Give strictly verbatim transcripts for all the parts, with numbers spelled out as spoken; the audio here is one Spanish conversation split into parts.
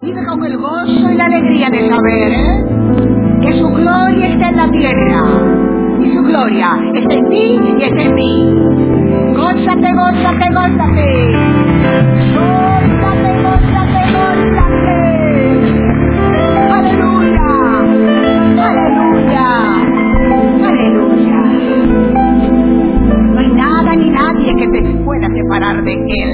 Vive con el gozo y la alegría de saber ¿eh? que su gloria está en la tierra. Y su gloria está en ti y está en mí. Gózate, gózate, gózate. Gózate, gózate, gózate. Aleluya. Aleluya. Aleluya. No hay nada ni nadie que te pueda separar de Él.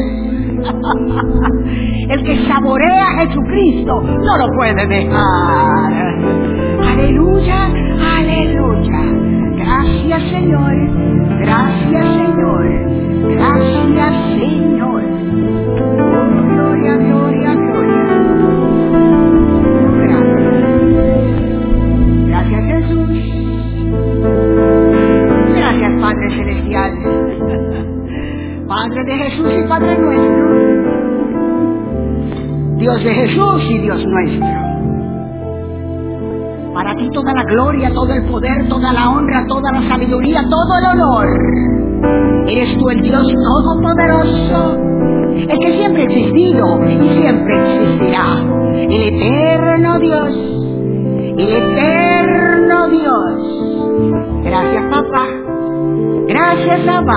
El que saborea a Jesucristo no lo puede dejar. Aleluya, aleluya. Gracias, Señor. Gracias, Señor. Gracias, Señor. Oh, gloria, gloria, gloria. Gracias. Gracias, Jesús. Gracias, Padre Celestial. Padre de Jesús y Padre nuestro. Dios de Jesús y Dios nuestro. Para ti toda la gloria, todo el poder, toda la honra, toda la sabiduría, todo el honor. Eres tú el Dios todopoderoso, el que siempre ha existido y siempre existirá. El eterno Dios, el eterno Dios. Gracias, papá. Gracias, papá.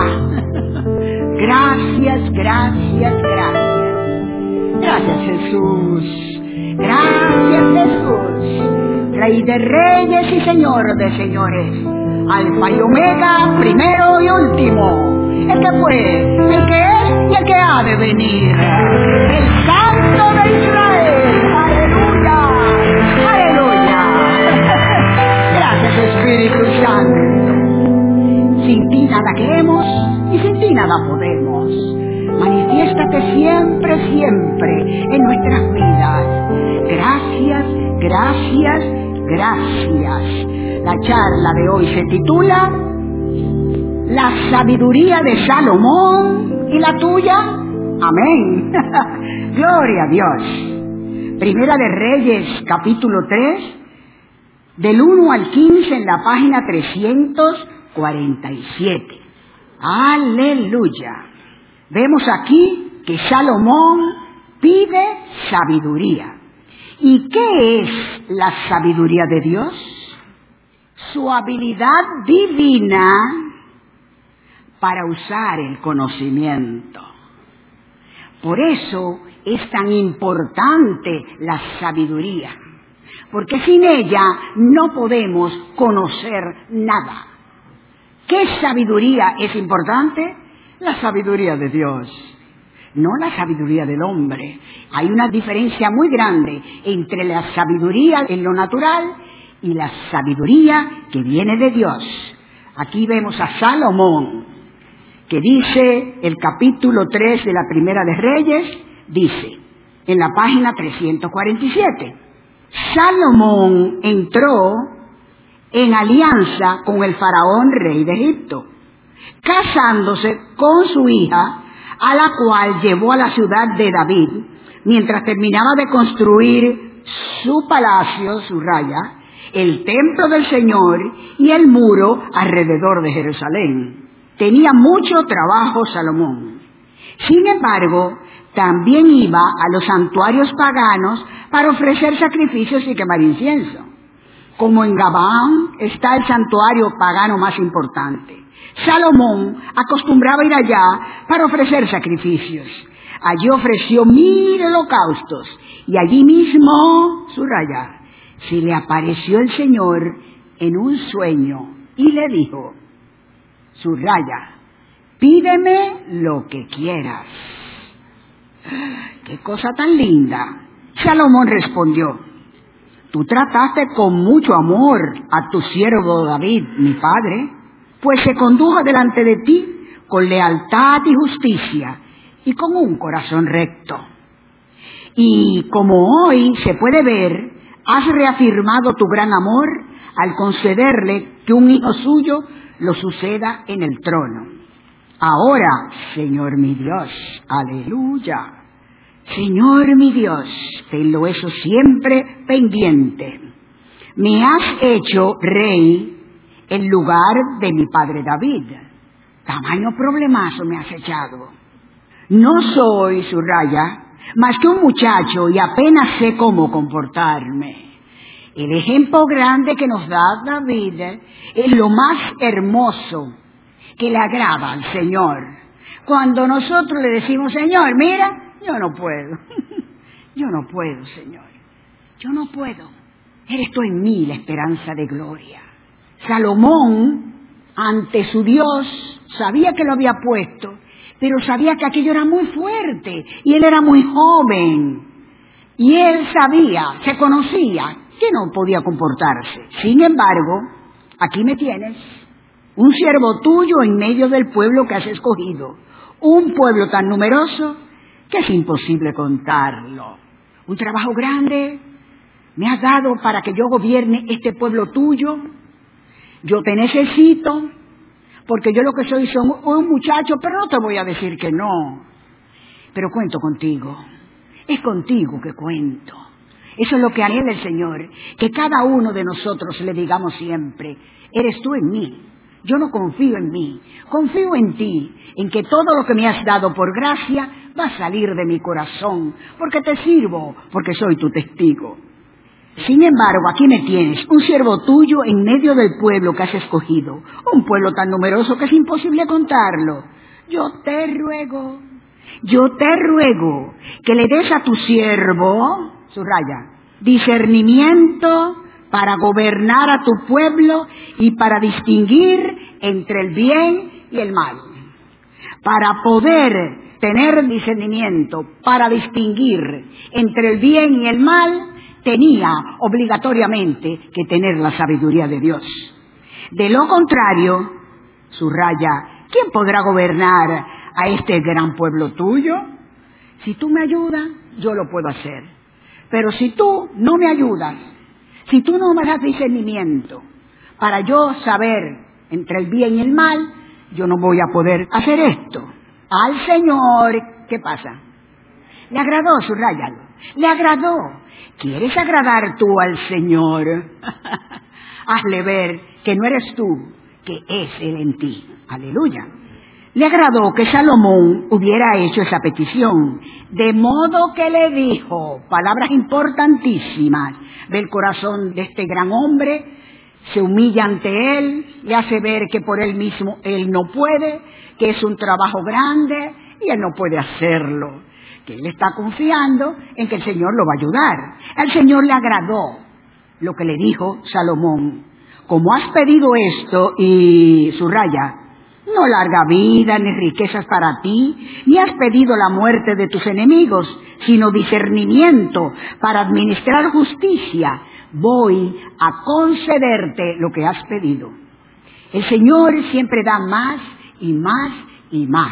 Gracias, gracias, gracias. Gracias, Jesús. Gracias, Jesús. Rey de reyes y Señor de señores. Alfa y Omega, primero y último. El que fue, el que es y el que ha de venir. El Santo de Israel. Aleluya. Aleluya. Gracias, Espíritu Santo. Sin ti nada queremos y sin ti nada podemos. Manifiéstate siempre, siempre en nuestras vidas. Gracias, gracias, gracias. La charla de hoy se titula La sabiduría de Salomón y la tuya. Amén. Gloria a Dios. Primera de Reyes, capítulo tres, del uno al quince en la página trescientos cuarenta y siete. Aleluya. Vemos aquí que Salomón pide sabiduría. ¿Y qué es la sabiduría de Dios? Su habilidad divina para usar el conocimiento. Por eso es tan importante la sabiduría, porque sin ella no podemos conocer nada. ¿Qué sabiduría es importante? La sabiduría de Dios, no la sabiduría del hombre. Hay una diferencia muy grande entre la sabiduría en lo natural y la sabiduría que viene de Dios. Aquí vemos a Salomón, que dice, el capítulo tres de la Primera de Reyes, dice, en la página trescientos cuarenta y siete, Salomón entró en alianza con el faraón rey de Egipto, casándose con su hija, a la cual llevó a la ciudad de David, mientras terminaba de construir su palacio, su raya, el templo del Señor y el muro alrededor de Jerusalén. Tenía mucho trabajo Salomón. Sin embargo, también iba a los santuarios paganos para ofrecer sacrificios y quemar incienso. Como en Gabaón está el santuario pagano más importante, Salomón acostumbraba ir allá para ofrecer sacrificios. Allí ofreció mil holocaustos y allí mismo, subraya, se le apareció el Señor en un sueño y le dijo, subraya, pídeme lo que quieras. ¡Qué cosa tan linda! Salomón respondió, tú trataste con mucho amor a tu siervo David, mi padre, pues se condujo delante de ti con lealtad y justicia y con un corazón recto. Y como hoy se puede ver, has reafirmado tu gran amor al concederle que un hijo suyo lo suceda en el trono. Ahora, Señor mi Dios, aleluya, Señor mi Dios, tenlo eso siempre pendiente. Me has hecho rey en lugar de mi padre David. Tamaño problemazo me has echado. No soy, subraya, más que un muchacho y apenas sé cómo comportarme. El ejemplo grande que nos da David es lo más hermoso que le agrada al Señor. Cuando nosotros le decimos, Señor, mira, yo no puedo. Yo no puedo, Señor. Yo no puedo. Eres tú en mí la esperanza de gloria. Salomón, ante su Dios, sabía que lo había puesto, pero sabía que aquello era muy fuerte y él era muy joven. Y él sabía, se conocía, que no podía comportarse. Sin embargo, aquí me tienes, un siervo tuyo en medio del pueblo que has escogido. Un pueblo tan numeroso que es imposible contarlo. Un trabajo grande me has dado para que yo gobierne este pueblo tuyo. Yo te necesito, porque yo lo que soy soy un muchacho, pero no te voy a decir que no. Pero cuento contigo. Es contigo que cuento. Eso es lo que anhela el Señor, que cada uno de nosotros le digamos siempre, eres tú en mí. Yo no confío en mí, confío en ti, en que todo lo que me has dado por gracia va a salir de mi corazón, porque te sirvo, porque soy tu testigo. Sin embargo, aquí me tienes, un siervo tuyo en medio del pueblo que has escogido, un pueblo tan numeroso que es imposible contarlo. Yo te ruego, yo te ruego que le des a tu siervo, subraya, discernimiento para gobernar a tu pueblo y para distinguir entre el bien y el mal. Para poder tener discernimiento, para distinguir entre el bien y el mal, tenía obligatoriamente que tener la sabiduría de Dios. De lo contrario, subraya, ¿quién podrá gobernar a este gran pueblo tuyo? Si tú me ayudas, yo lo puedo hacer. Pero si tú no me ayudas, si tú no me das discernimiento para yo saber entre el bien y el mal, yo no voy a poder hacer esto. Al Señor, ¿qué pasa? Le agradó, subrayalo. Le agradó. ¿Quieres agradar tú al Señor? Hazle ver que no eres tú, que es Él en ti. Aleluya. Le agradó que Salomón hubiera hecho esa petición, de modo que le dijo, palabras importantísimas del corazón de este gran hombre, se humilla ante él, le hace ver que por él mismo él no puede, que es un trabajo grande y él no puede hacerlo, que él está confiando en que el Señor lo va a ayudar. Al Señor le agradó lo que le dijo Salomón. Como has pedido esto, y subraya, no larga vida ni riquezas para ti, ni has pedido la muerte de tus enemigos, sino discernimiento para administrar justicia, voy a concederte lo que has pedido. El Señor siempre da más y más y más.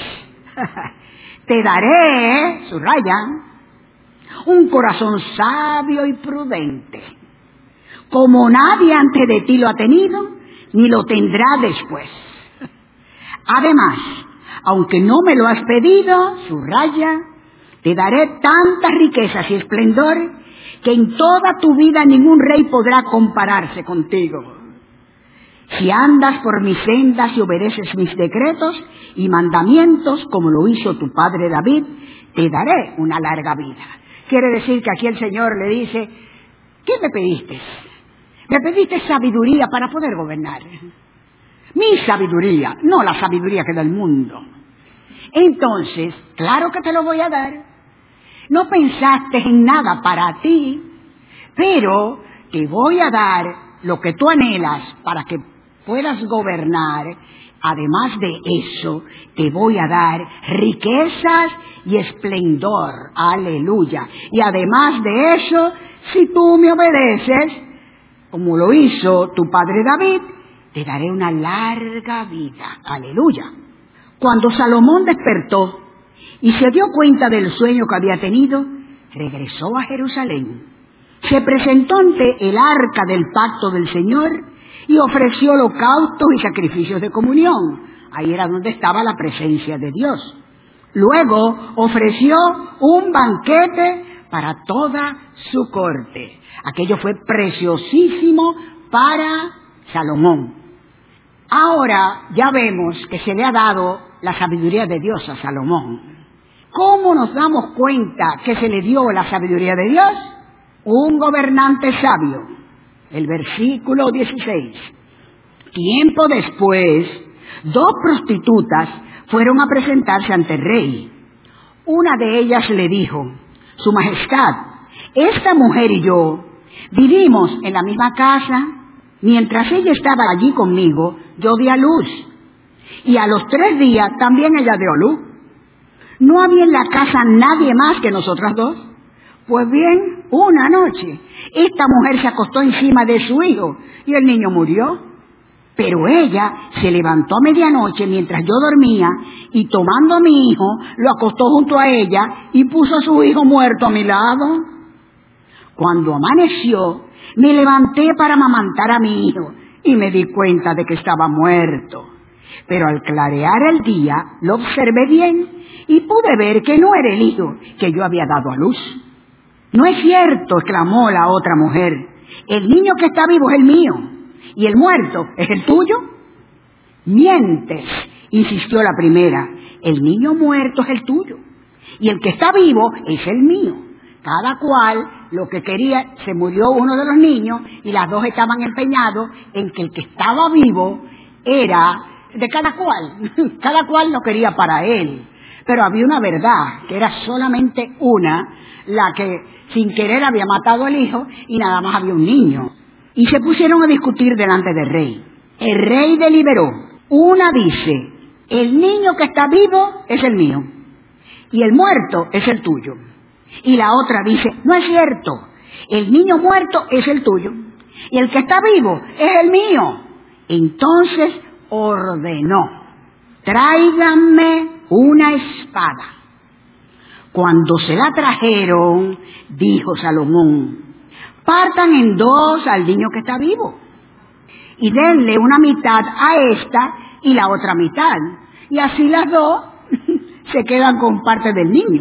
Te daré, subrayan, un corazón sabio y prudente, como nadie antes de ti lo ha tenido, ni lo tendrá después. Además, aunque no me lo has pedido, subraya, te daré tantas riquezas y esplendor que en toda tu vida ningún rey podrá compararse contigo. Si andas por mis sendas y obedeces mis decretos y mandamientos, como lo hizo tu padre David, te daré una larga vida. Quiere decir que aquí el Señor le dice, ¿qué me pediste? Me pediste sabiduría para poder gobernar. Mi sabiduría, no la sabiduría que da el mundo. Entonces, claro que te lo voy a dar. No pensaste en nada para ti, pero te voy a dar lo que tú anhelas para que puedas gobernar. Además de eso, te voy a dar riquezas y esplendor. Aleluya. Y además de eso, si tú me obedeces, como lo hizo tu padre David, te daré una larga vida. Aleluya. Cuando Salomón despertó y se dio cuenta del sueño que había tenido, regresó a Jerusalén. Se presentó ante el arca del pacto del Señor y ofreció holocaustos y sacrificios de comunión. Ahí era donde estaba la presencia de Dios. Luego ofreció un banquete para toda su corte. Aquello fue preciosísimo para Salomón. Ahora ya vemos que se le ha dado la sabiduría de Dios a Salomón. ¿Cómo nos damos cuenta que se le dio la sabiduría de Dios? Un gobernante sabio. El versículo dieciséis. Tiempo después, dos prostitutas fueron a presentarse ante el rey. Una de ellas le dijo: Su Majestad, esta mujer y yo vivimos en la misma casa. Mientras ella estaba allí conmigo, yo di a luz. Y a los tres días también ella dio luz. ¿No había en la casa nadie más que nosotras dos? Pues bien, una noche, esta mujer se acostó encima de su hijo y el niño murió. Pero ella se levantó a medianoche mientras yo dormía y tomando a mi hijo, lo acostó junto a ella y puso a su hijo muerto a mi lado. Cuando amaneció, me levanté para amamantar a mi hijo y me di cuenta de que estaba muerto. Pero al clarear el día, lo observé bien y pude ver que no era el hijo que yo había dado a luz. No es cierto, exclamó la otra mujer. El niño que está vivo es el mío y el muerto es el tuyo. Mientes, insistió la primera. El niño muerto es el tuyo y el que está vivo es el mío. Cada cual lo que quería, se murió uno de los niños y las dos estaban empeñados en que el que estaba vivo era de cada cual. Cada cual lo quería para él. Pero había una verdad, que era solamente una, la que sin querer había matado al hijo y nada más había un niño. Y se pusieron a discutir delante del rey. El rey deliberó. Una dice: el niño que está vivo es el mío y el muerto es el tuyo. Y la otra dice: no es cierto, el niño muerto es el tuyo y el que está vivo es el mío. Entonces ordenó: tráiganme una espada. Cuando se la trajeron, dijo Salomón: partan en dos al niño que está vivo y denle una mitad a esta y la otra mitad, y así las dos se quedan con parte del niño.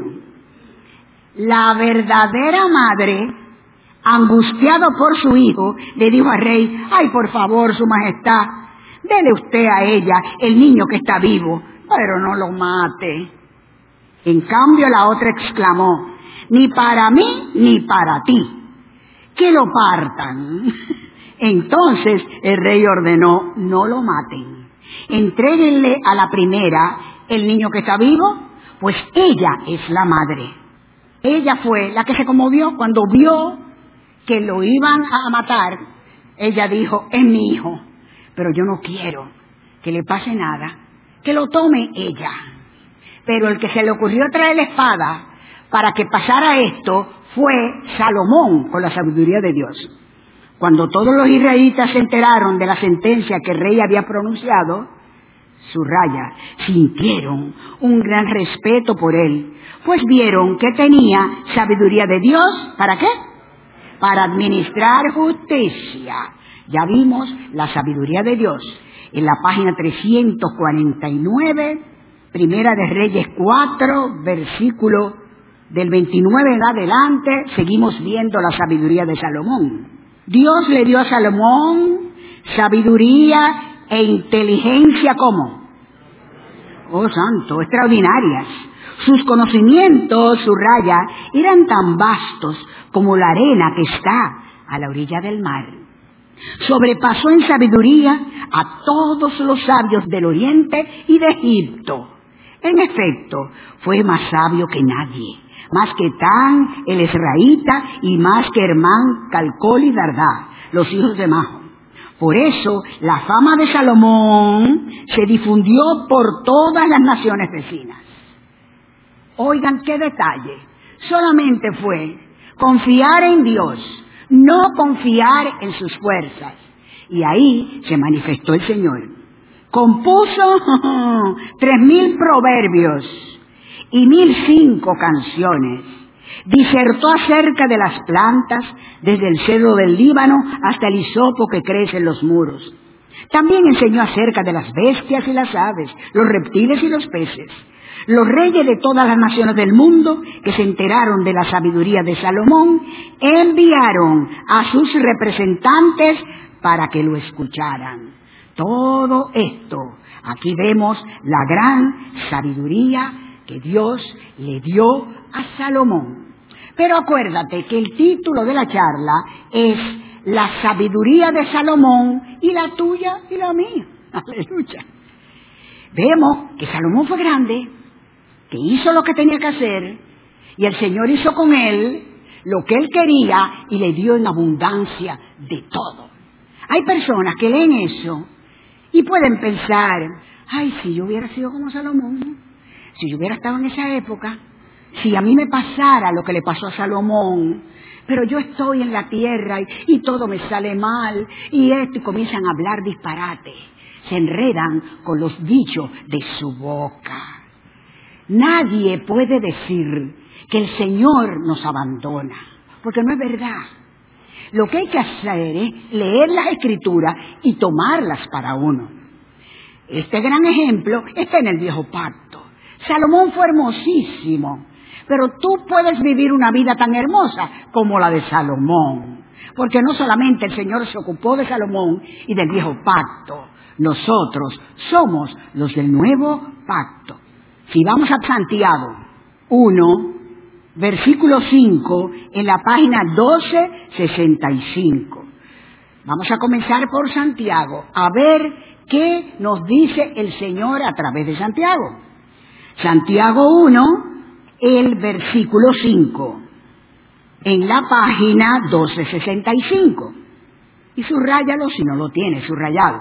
La verdadera madre, angustiado por su hijo, le dijo al rey: ay, por favor, su majestad, dele usted a ella el niño que está vivo, pero no lo mate. En cambio la otra exclamó: ni para mí ni para ti, que lo partan. Entonces el rey ordenó: no lo maten, entréguenle a la primera el niño que está vivo, pues ella es la madre. Ella fue la que se conmovió cuando vio que lo iban a matar. Ella dijo: es mi hijo, pero yo no quiero que le pase nada, que lo tome ella. Pero el que se le ocurrió traer la espada para que pasara esto fue Salomón, con la sabiduría de Dios. Cuando todos los israelitas se enteraron de la sentencia que el rey había pronunciado, subraya, sintieron un gran respeto por él, pues vieron que tenía sabiduría de Dios. ¿Para qué? Para administrar justicia. Ya vimos la sabiduría de Dios en la página trescientos cuarenta y nueve, Primera de Reyes cuatro, versículo del veintinueve en adelante, seguimos viendo la sabiduría de Salomón. Dios le dio a Salomón sabiduría e inteligencia, ¿cómo? Oh, santo, extraordinarias. Sus conocimientos, subraya, eran tan vastos como la arena que está a la orilla del mar. Sobrepasó en sabiduría a todos los sabios del Oriente y de Egipto. En efecto, fue más sabio que nadie, más que Tan, el Esraíta, y más que Hermán, Calcol y Dardá, los hijos de Majo. Por eso, la fama de Salomón se difundió por todas las naciones vecinas. Oigan qué detalle. Solamente fue confiar en Dios, no confiar en sus fuerzas. Y ahí se manifestó el Señor. Compuso tres mil proverbios y mil cinco canciones. Disertó acerca de las plantas, desde el cedro del Líbano hasta el hisopo que crece en los muros. También enseñó acerca de las bestias y las aves, los reptiles y los peces. Los reyes de todas las naciones del mundo, que se enteraron de la sabiduría de Salomón, enviaron a sus representantes para que lo escucharan. Todo esto, aquí vemos la gran sabiduría que Dios le dio a Salomón. Pero acuérdate que el título de la charla es la sabiduría de Salomón y la tuya y la mía. Aleluya. Vemos que Salomón fue grande, que hizo lo que tenía que hacer, y el Señor hizo con él lo que él quería y le dio en abundancia de todo. Hay personas que leen eso y pueden pensar, ay, si yo hubiera sido como Salomón, si yo hubiera estado en esa época, si a mí me pasara lo que le pasó a Salomón, pero yo estoy en la tierra y, y todo me sale mal, y esto, y comienzan a hablar disparate, se enredan con los dichos de su boca. Nadie puede decir que el Señor nos abandona, porque no es verdad. Lo que hay que hacer es leer las Escrituras y tomarlas para uno. Este gran ejemplo está en el Viejo Pacto. Salomón fue hermosísimo, pero tú puedes vivir una vida tan hermosa como la de Salomón, porque no solamente el Señor se ocupó de Salomón y del Viejo Pacto, nosotros somos los del Nuevo Pacto. Si vamos a Santiago uno, versículo cinco, en la página doce sesenta y cinco. Vamos a comenzar por Santiago, a ver qué nos dice el Señor a través de Santiago. Santiago uno, el versículo cinco, en la página doce sesenta y cinco. Y subráyalo si no lo tiene subrayado.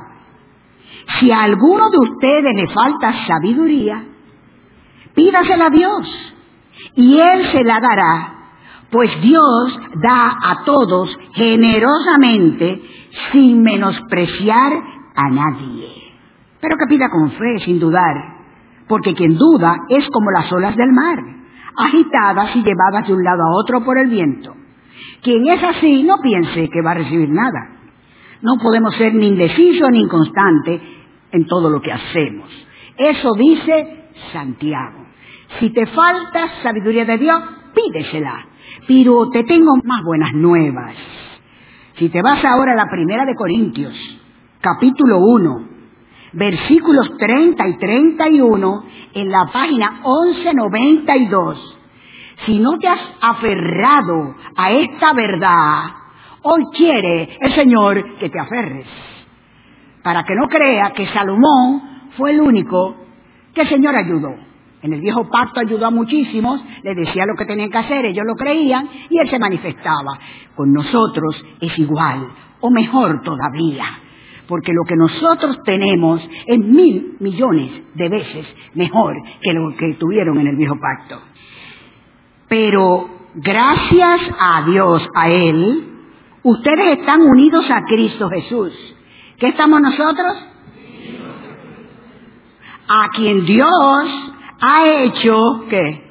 Si a alguno de ustedes le falta sabiduría, pídasela a Dios, y Él se la dará, pues Dios da a todos generosamente, sin menospreciar a nadie. Pero que pida con fe, sin dudar, porque quien duda es como las olas del mar, agitadas y llevadas de un lado a otro por el viento. Quien es así, no piense que va a recibir nada. No podemos ser ni indecisos ni inconstantes en todo lo que hacemos. Eso dice Santiago. Si te falta sabiduría de Dios, pídesela. Pero te tengo más buenas nuevas. Si te vas ahora a la primera de Corintios, capítulo uno, versículos treinta y treinta y uno, en la página once noventa y dos, si no te has aferrado a esta verdad, hoy quiere el Señor que te aferres, para que no crea que Salomón fue el único que el Señor ayudó. En el Viejo Pacto ayudó a muchísimos, les decía lo que tenían que hacer, ellos lo creían y Él se manifestaba. Con nosotros es igual, o mejor todavía, porque lo que nosotros tenemos es mil millones de veces mejor que lo que tuvieron en el Viejo Pacto. Pero gracias a Dios, a Él, ustedes están unidos a Cristo Jesús. ¿Qué estamos nosotros? A quien Dios ha hecho, ¿qué?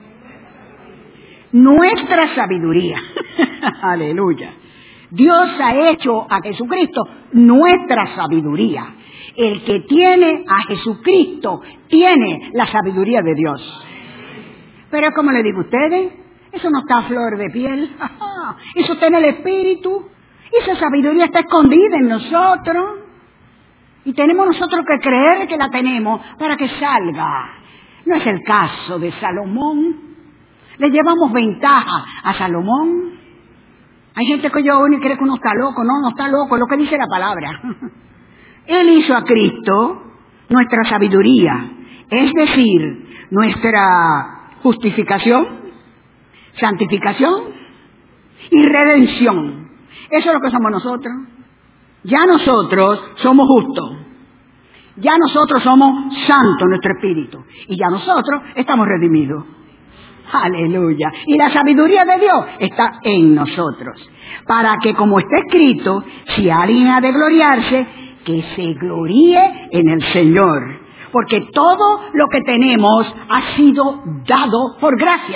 Nuestra sabiduría. Aleluya. Dios ha hecho a Jesucristo nuestra sabiduría. El que tiene a Jesucristo tiene la sabiduría de Dios. Pero como le digo a ustedes, eso no está a flor de piel. Eso está en el Espíritu. Esa sabiduría está escondida en nosotros. Y tenemos nosotros que creer que la tenemos para que salga. No es el caso de Salomón. Le llevamos ventaja a Salomón. Hay gente que oye uno y cree que uno está loco. No, no está loco, es lo que dice la palabra. Él hizo a Cristo nuestra sabiduría, es decir, nuestra justificación, santificación y redención. Eso es lo que somos nosotros. Ya nosotros somos justos. Ya nosotros somos santos, nuestro espíritu. Y ya nosotros estamos redimidos. Aleluya. Y la sabiduría de Dios está en nosotros. Para que, como está escrito, si alguien ha de gloriarse, que se gloríe en el Señor. Porque todo lo que tenemos ha sido dado por gracia.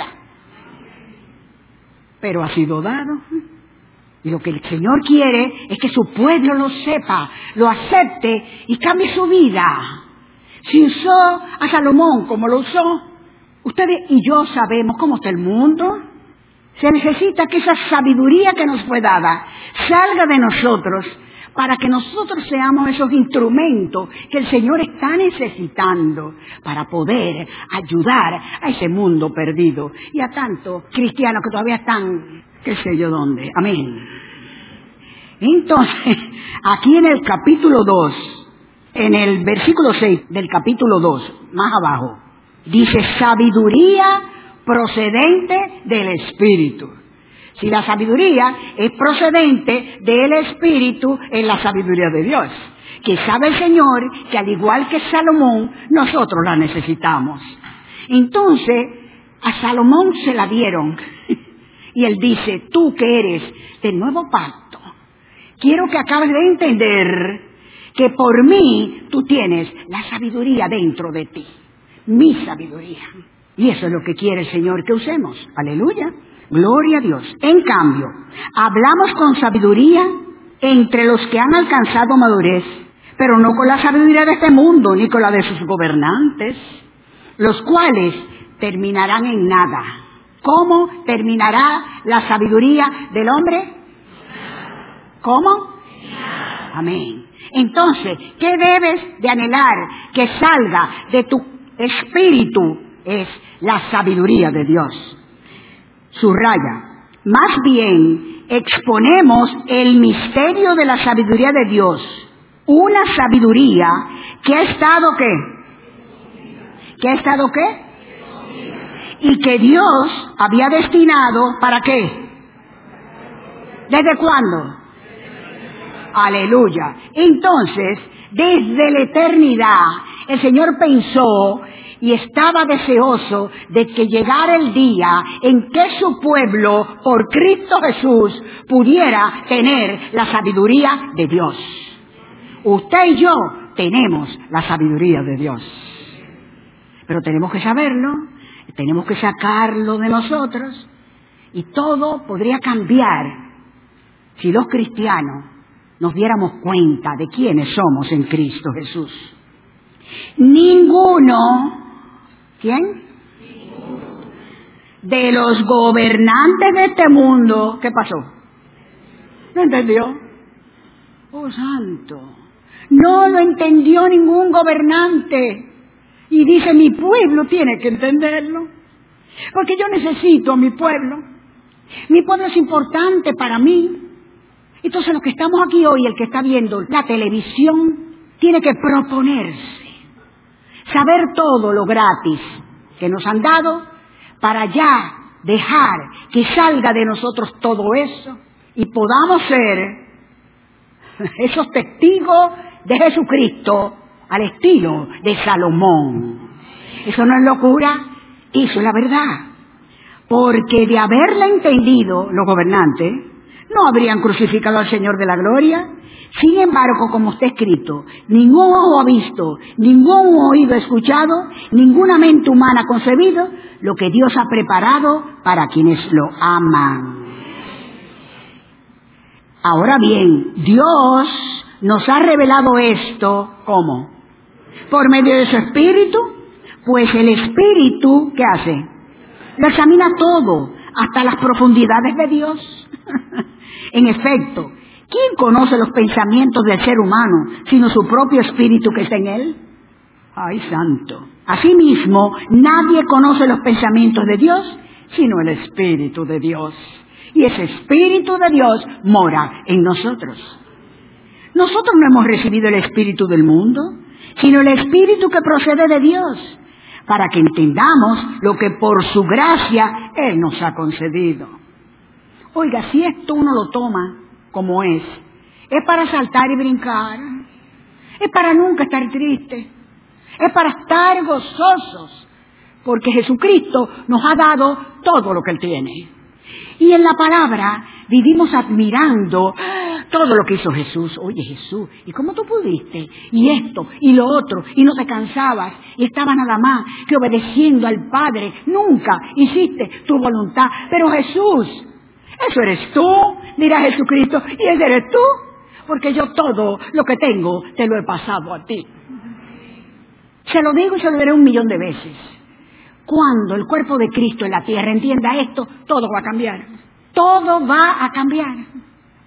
Pero ha sido dado. Y lo que el Señor quiere es que su pueblo lo sepa, lo acepte y cambie su vida. Si usó a Salomón como lo usó, ustedes y yo sabemos cómo está el mundo. Se necesita que esa sabiduría que nos fue dada salga de nosotros para que nosotros seamos esos instrumentos que el Señor está necesitando para poder ayudar a ese mundo perdido y a tantos cristianos que todavía están, qué sé yo dónde. Amén. Entonces, aquí en el capítulo dos, en el versículo seis del capítulo dos, más abajo, dice sabiduría procedente del Espíritu. Si la sabiduría es procedente del Espíritu, es la sabiduría de Dios. Que sabe el Señor que al igual que Salomón, nosotros la necesitamos. Entonces, a Salomón se la dieron. Y él dice, tú que eres del nuevo pacto, quiero que acabes de entender que por mí tú tienes la sabiduría dentro de ti. Mi sabiduría. Y eso es lo que quiere el Señor que usemos. Aleluya. Gloria a Dios. En cambio, hablamos con sabiduría entre los que han alcanzado madurez, pero no con la sabiduría de este mundo, ni con la de sus gobernantes, los cuales terminarán en nada. ¿Cómo terminará la sabiduría del hombre? ¿Cómo? Amén. Entonces, ¿qué debes de anhelar que salga de tu espíritu? Es la sabiduría de Dios. Subraya, más bien exponemos el misterio de la sabiduría de Dios, una sabiduría que ha estado ¿qué? ¿Que ha estado qué? Y que Dios había destinado ¿para qué? ¿Desde cuándo? Aleluya. Entonces, desde la eternidad, el Señor pensó y estaba deseoso de que llegara el día en que su pueblo, por Cristo Jesús, pudiera tener la sabiduría de Dios. Usted y yo tenemos la sabiduría de Dios. Pero tenemos que saberlo, tenemos que sacarlo de nosotros, y todo podría cambiar si los cristianos nos diéramos cuenta de quiénes somos en Cristo Jesús. Ninguno, ¿quién? De los gobernantes de este mundo, ¿qué pasó? ¿No entendió? Oh, santo. No lo entendió ningún gobernante. Y dice, mi pueblo tiene que entenderlo. Porque yo necesito a mi pueblo. Mi pueblo es importante para mí. Entonces los que estamos aquí hoy, el que está viendo la televisión, tiene que proponerse saber todo lo gratis que nos han dado para ya dejar que salga de nosotros todo eso y podamos ser esos testigos de Jesucristo al estilo de Salomón. Eso no es locura, eso es la verdad. Porque de haberla entendido los gobernantes, no habrían crucificado al Señor de la gloria. Sin embargo, como está escrito, ningún ojo ha visto, ningún oído ha escuchado, ninguna mente humana ha concebido lo que Dios ha preparado para quienes lo aman. Ahora bien, Dios nos ha revelado esto, ¿cómo? Por medio de su Espíritu, pues el Espíritu, ¿qué hace? Lo examina todo, hasta las profundidades de Dios. En efecto, ¿quién conoce los pensamientos del ser humano, sino su propio espíritu que está en él? ¡Ay, santo! Asimismo, nadie conoce los pensamientos de Dios, sino el Espíritu de Dios. Y ese Espíritu de Dios mora en nosotros. Nosotros no hemos recibido el Espíritu del mundo, sino el Espíritu que procede de Dios, para que entendamos lo que por su gracia Él nos ha concedido. Oiga, si esto uno lo toma como es, es para saltar y brincar, es para nunca estar triste, es para estar gozosos, porque Jesucristo nos ha dado todo lo que Él tiene. Y en la palabra vivimos admirando todo lo que hizo Jesús. Oye, Jesús, ¿y cómo tú pudiste? Y esto, y lo otro, y no te cansabas, y estabas nada más que obedeciendo al Padre. Nunca hiciste tu voluntad. Pero Jesús, eso eres tú, dirá Jesucristo, y ese eres tú, porque yo todo lo que tengo te lo he pasado a ti. Se lo digo y se lo diré un millón de veces. Cuando el cuerpo de Cristo en la tierra entienda esto, todo va a cambiar. Todo va a cambiar.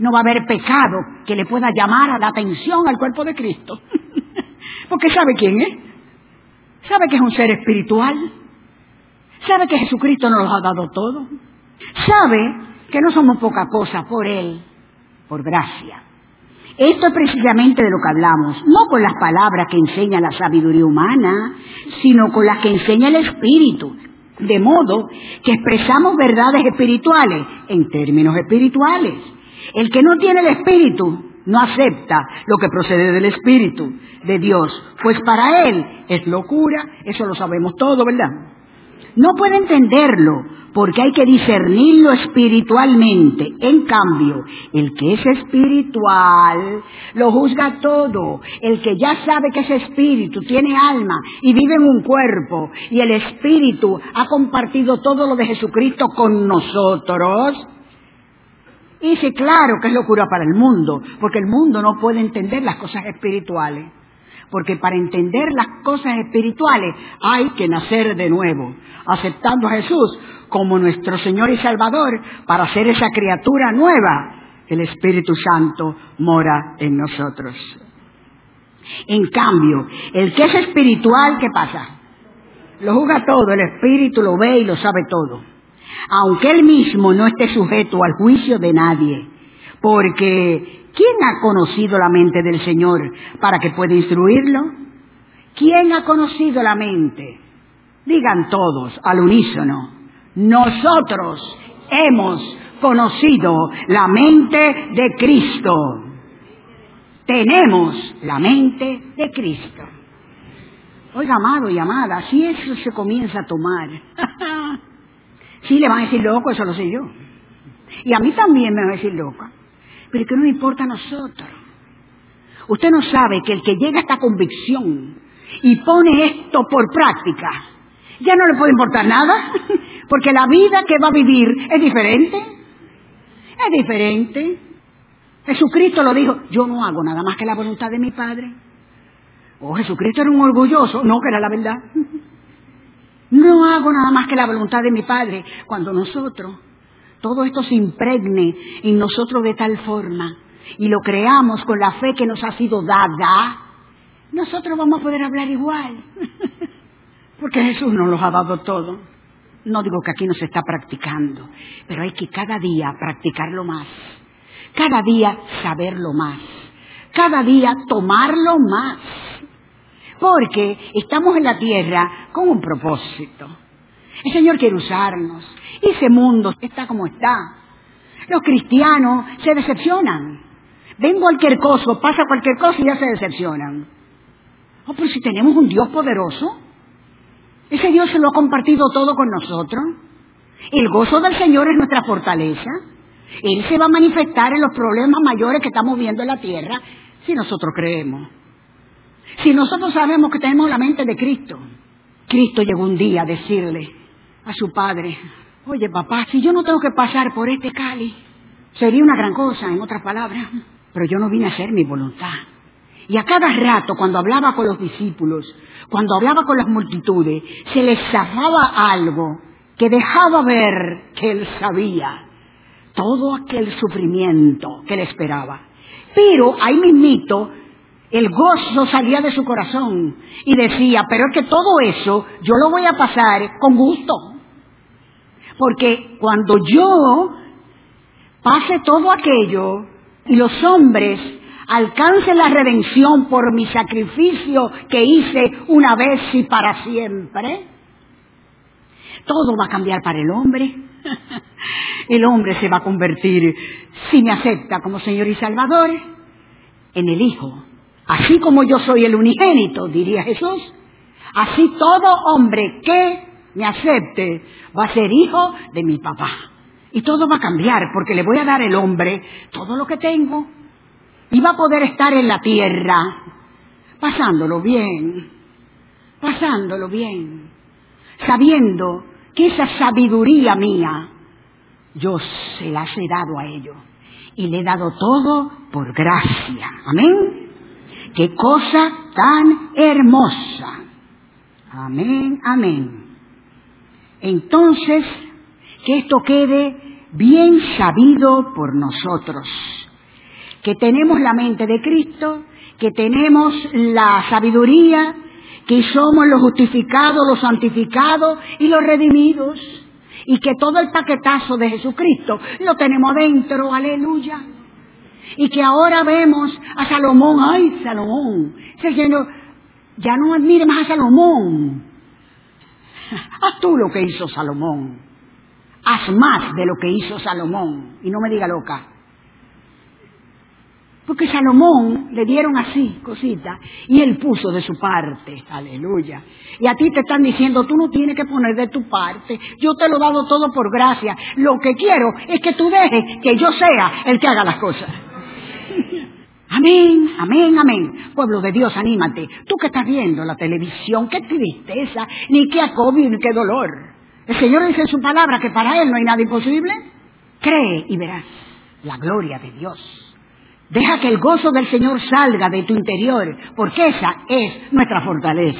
no va a haber pecado que le pueda llamar a la atención al cuerpo de Cristo. Porque ¿sabe quién es? ¿Sabe que es un ser espiritual? ¿Sabe que Jesucristo nos lo ha dado todo? ¿Sabe que no somos poca cosa por Él, por gracia? Esto es precisamente de lo que hablamos, no con las palabras que enseña la sabiduría humana, sino con las que enseña el Espíritu. De modo que expresamos verdades espirituales en términos espirituales. El que no tiene el Espíritu no acepta lo que procede del Espíritu de Dios, pues para él es locura, eso lo sabemos todo, ¿verdad? No puede entenderlo, porque hay que discernirlo espiritualmente. En cambio, el que es espiritual lo juzga todo. El que ya sabe que es espíritu, tiene alma y vive en un cuerpo, y el Espíritu ha compartido todo lo de Jesucristo con nosotros, y dice, claro que es locura para el mundo, porque el mundo no puede entender las cosas espirituales. Porque para entender las cosas espirituales hay que nacer de nuevo, aceptando a Jesús como nuestro Señor y Salvador. Para ser esa criatura nueva, el Espíritu Santo mora en nosotros. En cambio, el que es espiritual, ¿qué pasa? Lo juzga todo, el Espíritu lo ve y lo sabe todo. Aunque él mismo no esté sujeto al juicio de nadie, porque ¿quién ha conocido la mente del Señor para que pueda instruirlo? ¿Quién ha conocido la mente? Digan todos al unísono, nosotros hemos conocido la mente de Cristo. Tenemos la mente de Cristo. Oiga, amado y amada, si eso se comienza a tomar, sí le van a decir loco, eso lo sé yo. Y a mí también me van a decir loca. Pero que no le importa a nosotros. Usted no sabe que el que llega a esta convicción y pone esto por práctica, ya no le puede importar nada, porque la vida que va a vivir es diferente. Es diferente. Jesucristo lo dijo, yo no hago nada más que la voluntad de mi Padre. Oh, Jesucristo era un orgulloso, no, que era la verdad. No hago nada más que la voluntad de mi Padre. Cuando nosotros, todo esto se impregne en nosotros de tal forma y lo creamos con la fe que nos ha sido dada, nosotros vamos a poder hablar igual. Porque Jesús nos lo ha dado todo. No digo que aquí no se está practicando, pero hay que cada día practicarlo más. Cada día saberlo más. Cada día tomarlo más. Porque estamos en la tierra con un propósito. El Señor quiere usarnos. Y ese mundo está como está. Los cristianos se decepcionan. Ven cualquier cosa, pasa cualquier cosa y ya se decepcionan. Oh, pero si tenemos un Dios poderoso, ese Dios se lo ha compartido todo con nosotros. El gozo del Señor es nuestra fortaleza. Él se va a manifestar en los problemas mayores que estamos viendo en la tierra si nosotros creemos. Si nosotros sabemos que tenemos la mente de Cristo. Cristo llegó un día a decirle a su padre, oye papá, si yo no tengo que pasar por este cáliz, sería una gran cosa, en otras palabras, pero yo no vine a hacer mi voluntad. Y a cada rato, cuando hablaba con los discípulos, cuando hablaba con las multitudes, se les zafaba algo que dejaba ver que él sabía todo aquel sufrimiento que le esperaba. Pero ahí mismito, el gozo salía de su corazón y decía, pero es que todo eso yo lo voy a pasar con gusto. Porque cuando yo pase todo aquello y los hombres alcancen la redención por mi sacrificio que hice una vez y para siempre, todo va a cambiar para el hombre. El hombre se va a convertir, si me acepta como Señor y Salvador, en el Hijo. Así como yo soy el unigénito, diría Jesús, así todo hombre que me acepte va a ser hijo de mi papá. Y todo va a cambiar porque le voy a dar al hombre todo lo que tengo. Y va a poder estar en la tierra pasándolo bien, pasándolo bien, sabiendo que esa sabiduría mía yo se las he dado a ellos. Y le he dado todo por gracia. Amén. ¡Qué cosa tan hermosa! Amén, amén. Entonces, que esto quede bien sabido por nosotros. que tenemos la mente de Cristo, que tenemos la sabiduría, que somos los justificados, los santificados y los redimidos, y que todo el paquetazo de Jesucristo lo tenemos dentro, aleluya. Y que ahora vemos a Salomón, ay, Salomón, diciendo, ya no admire más a Salomón, haz tú lo que hizo Salomón, haz más de lo que hizo Salomón, y no me diga loca. Porque Salomón le dieron así, cositas, y él puso de su parte, aleluya. Y a ti te están diciendo, tú no tienes que poner de tu parte, yo te lo he dado todo por gracia, lo que quiero es que tú dejes que yo sea el que haga las cosas. Amén, amén, amén. Pueblo de Dios, anímate. Tú que estás viendo la televisión, qué tristeza, ni qué agobio, ni qué dolor. El Señor dice en su palabra que para Él no hay nada imposible. Cree y verás la gloria de Dios. Deja que el gozo del Señor salga de tu interior, porque esa es nuestra fortaleza.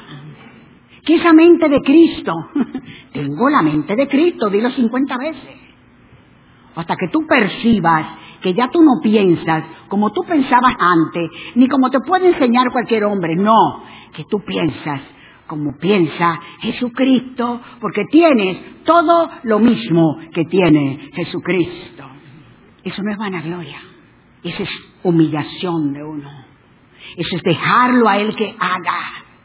Que esa mente de Cristo, tengo la mente de Cristo, dilo cincuenta veces. Hasta que tú percibas que ya tú no piensas como tú pensabas antes, ni como te puede enseñar cualquier hombre, no, que tú piensas como piensa Jesucristo, porque tienes todo lo mismo que tiene Jesucristo. Eso no es vanagloria. Esa es humillación de uno. Eso es dejarlo a Él que haga.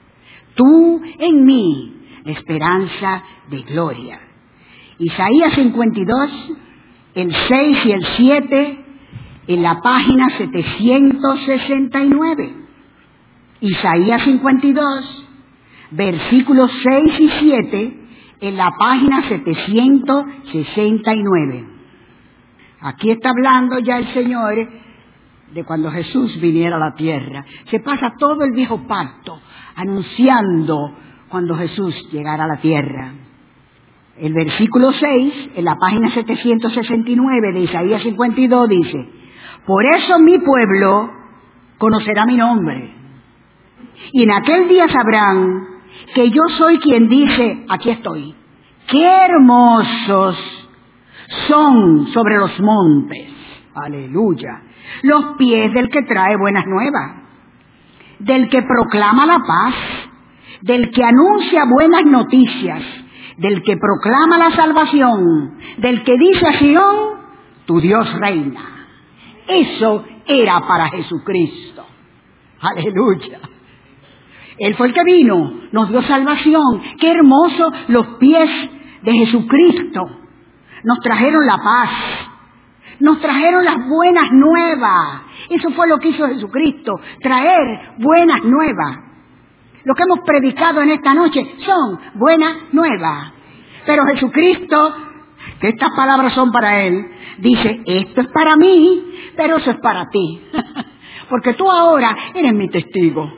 Tú en mí, la esperanza de gloria. Isaías cincuenta y dos, el seis y el siete, en la página setecientos sesenta y nueve. Isaías cincuenta y dos, versículos seis y siete, en la página setecientos sesenta y nueve. Aquí está hablando ya el Señor de cuando Jesús viniera a la tierra. Se pasa todo el viejo pacto anunciando cuando Jesús llegara a la tierra. El versículo seis, en la página setecientos sesenta y nueve de Isaías cincuenta y dos dice, por eso mi pueblo conocerá mi nombre, y en aquel día sabrán que yo soy quien dice, aquí estoy. ¡Qué hermosos son sobre los montes! Aleluya. Los pies del que trae buenas nuevas, del que proclama la paz, del que anuncia buenas noticias, del que proclama la salvación, del que dice a Sión, tu Dios reina. Eso era para Jesucristo. Aleluya. Él fue el que vino, nos dio salvación. Qué hermosos los pies de Jesucristo. Nos trajeron la paz. Nos trajeron las buenas nuevas. Eso fue lo que hizo Jesucristo, traer buenas nuevas. Lo que hemos predicado en esta noche son buenas nuevas. Pero Jesucristo, que estas palabras son para Él, dice, esto es para mí, pero eso es para ti. Porque tú ahora eres mi testigo.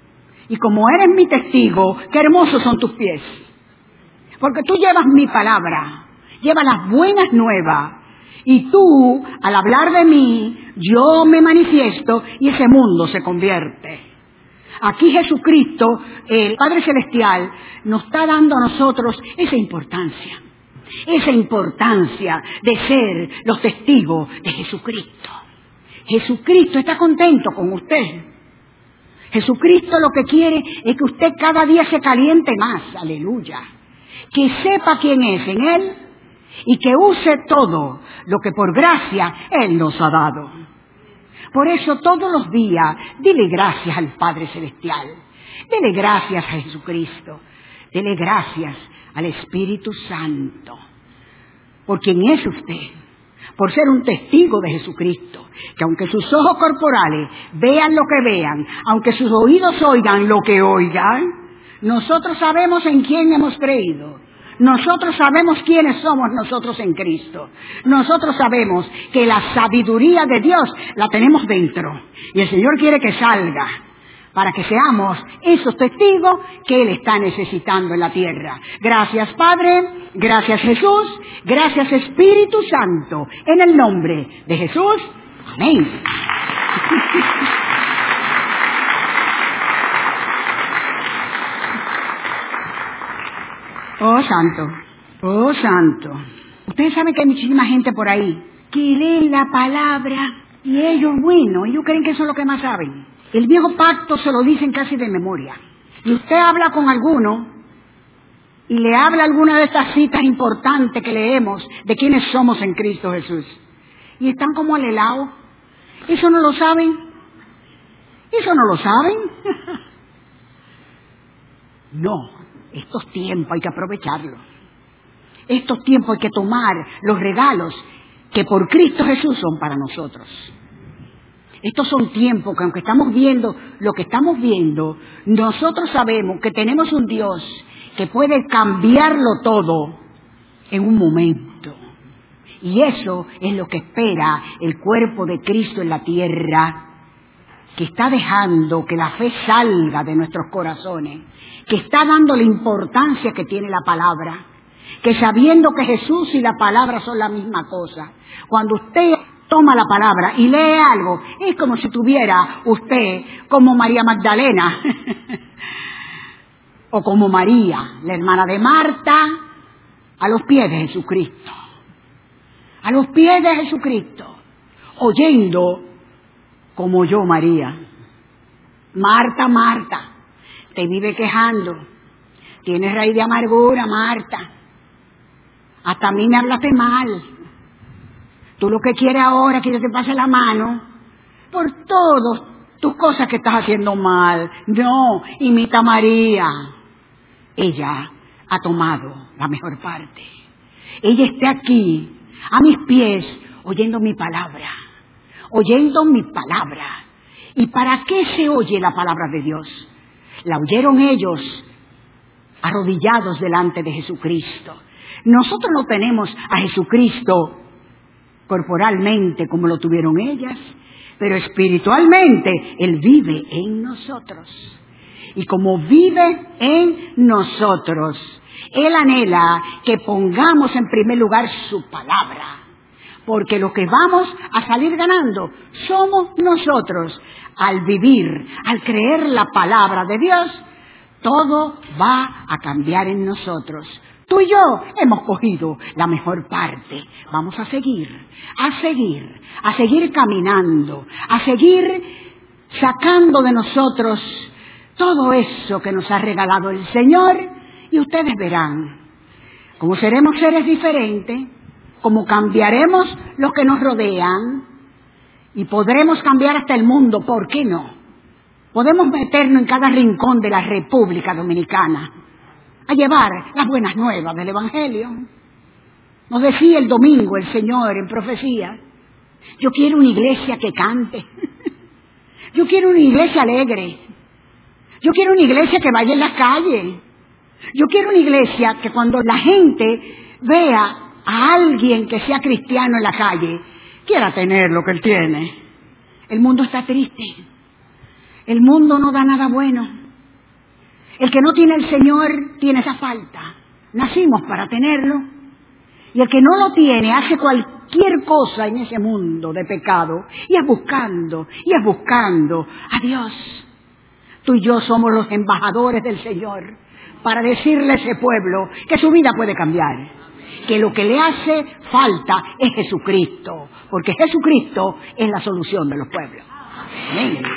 Y como eres mi testigo, qué hermosos son tus pies. Porque tú llevas mi palabra, llevas las buenas nuevas. Y tú, al hablar de mí, yo me manifiesto y ese mundo se convierte. Aquí Jesucristo, el Padre Celestial, nos está dando a nosotros esa importancia. Esa importancia de ser los testigos de Jesucristo. Jesucristo está contento con usted. Jesucristo lo que quiere es que usted cada día se caliente más, aleluya. Que sepa quién es en Él y que use todo lo que por gracia Él nos ha dado. Por eso todos los días, dile gracias al Padre Celestial. Dele gracias a Jesucristo. Dele gracias al Espíritu Santo. Por quien es usted. Por ser un testigo de Jesucristo. Que aunque sus ojos corporales vean lo que vean, aunque sus oídos oigan lo que oigan, nosotros sabemos en quién hemos creído. Nosotros sabemos quiénes somos nosotros en Cristo. Nosotros sabemos que la sabiduría de Dios la tenemos dentro. Y el Señor quiere que salga para que seamos esos testigos que Él está necesitando en la tierra. Gracias Padre, gracias Jesús, gracias Espíritu Santo. En el nombre de Jesús. Amén. Oh santo, oh santo. Ustedes saben que hay muchísima gente por ahí que lee la palabra Y ellos, bueno, ellos creen que eso es lo que más saben. El viejo pacto se lo dicen casi de memoria. Y usted habla con alguno y le habla alguna de estas citas importantes que leemos de quiénes somos en Cristo Jesús. Y están como al helado. ¿Eso no lo saben? ¿Eso no lo saben? No, estos tiempos hay que aprovecharlos. Estos tiempos hay que tomar los regalos que por Cristo Jesús son para nosotros. Estos son tiempos que aunque estamos viendo lo que estamos viendo, nosotros sabemos que tenemos un Dios que puede cambiarlo todo en un momento. Y eso es lo que espera el cuerpo de Cristo en la tierra, que está dejando que la fe salga de nuestros corazones, que está dando la importancia que tiene la palabra, que sabiendo que Jesús y la palabra son la misma cosa. Cuando usted toma la palabra y lee algo, es como si tuviera usted como María Magdalena o como María, la hermana de Marta, a los pies de Jesucristo. A los pies de Jesucristo, oyendo como yo, María. Marta, Marta, te vive quejando. Tienes raíz de amargura, Marta. Hasta a mí me hablaste mal. Tú lo que quieres ahora es que yo te pase la mano por todas tus cosas que estás haciendo mal. No, imita a María. Ella ha tomado la mejor parte. Ella está aquí, a mis pies, oyendo mi palabra. Oyendo mi palabra. ¿Y para qué se oye la palabra de Dios? La oyeron ellos arrodillados delante de Jesucristo. Nosotros no tenemos a Jesucristo corporalmente como lo tuvieron ellas, pero espiritualmente Él vive en nosotros. Y como vive en nosotros, Él anhela que pongamos en primer lugar su palabra. Porque lo que vamos a salir ganando somos nosotros. Al vivir, al creer la palabra de Dios, todo va a cambiar en nosotros. Tú y yo hemos cogido la mejor parte. Vamos a seguir, a seguir, a seguir caminando, a seguir sacando de nosotros todo eso que nos ha regalado el Señor. Y ustedes verán cómo seremos seres diferentes, cómo cambiaremos los que nos rodean y podremos cambiar hasta el mundo. ¿Por qué no? Podemos meternos en cada rincón de la República Dominicana a llevar las buenas nuevas del Evangelio. Nos decía el domingo el Señor en profecía: yo quiero una iglesia que cante, yo quiero una iglesia alegre, yo quiero una iglesia que vaya en la calle, yo quiero una iglesia que cuando la gente vea a alguien que sea cristiano en la calle, quiera tener lo que él tiene. El mundo está triste, el mundo no da nada bueno. El que no tiene el Señor tiene esa falta. Nacimos para tenerlo. Y el que no lo tiene hace cualquier cosa en ese mundo de pecado. Y es buscando, y es buscando a Dios. Tú y yo somos los embajadores del Señor para decirle a ese pueblo que su vida puede cambiar. Que lo que le hace falta es Jesucristo. Porque Jesucristo es la solución de los pueblos. Amén.